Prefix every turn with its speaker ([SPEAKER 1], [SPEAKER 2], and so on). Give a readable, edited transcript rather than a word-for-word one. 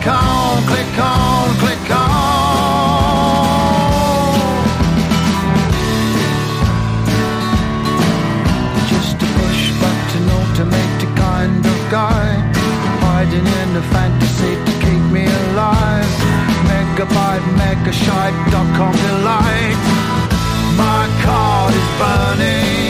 [SPEAKER 1] on, click on, click on. Just a push button automated kind of guy, hiding in a fantasy to keep me alive. Megabyte, megashite.com delight. My card is burning.